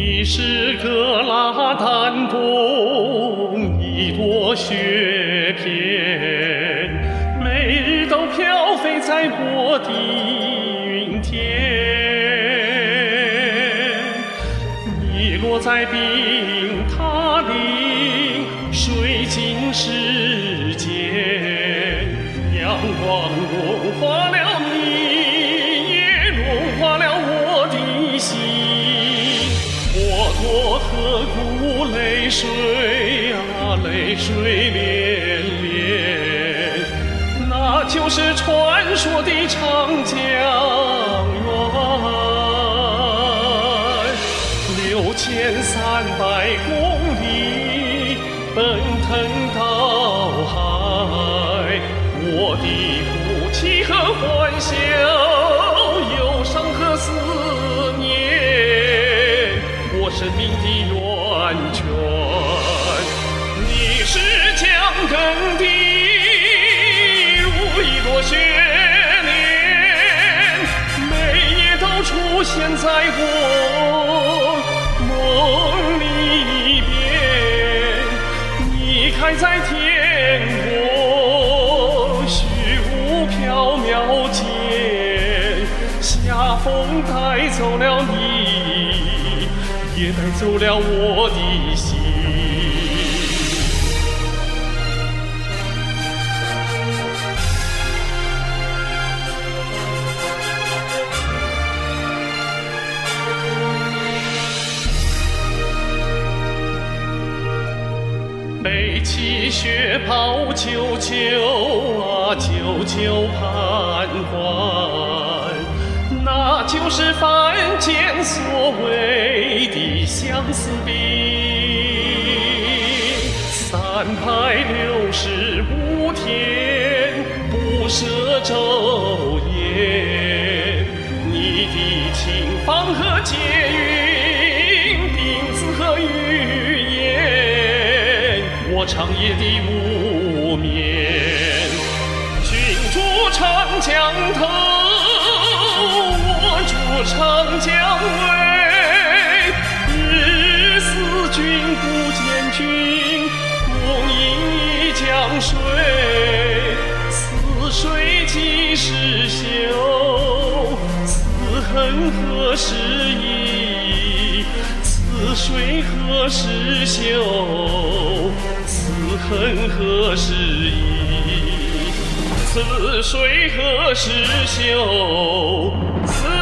你是格拉丹东一朵雪片，每日都飘飞在我的云天。你落在冰塔里，水晶世间，阳光融化了你，也融化了我的心。我多刻骨泪水啊，泪水连连，那就是传说的长江源。6300公里奔腾到海，我的哭泣和欢笑，忧伤和思念，我生命的源泉。你是江根的如一朵雪莲，每夜都出现在我梦里边。你开在天国虚无缥缈间，夏风带走了你，也带走了我的心。背起雪袍，久久啊，久久盼还，那就是凡间所谓的相思病。365天，不舍昼夜，你的情芳和结云，病字和语言，我长夜的无眠。君住长江头，我住长江尾，日思君不见君，共饮一江水。此水几时休？此恨何时已？此水何时休？此恨何时已？此水何时休？此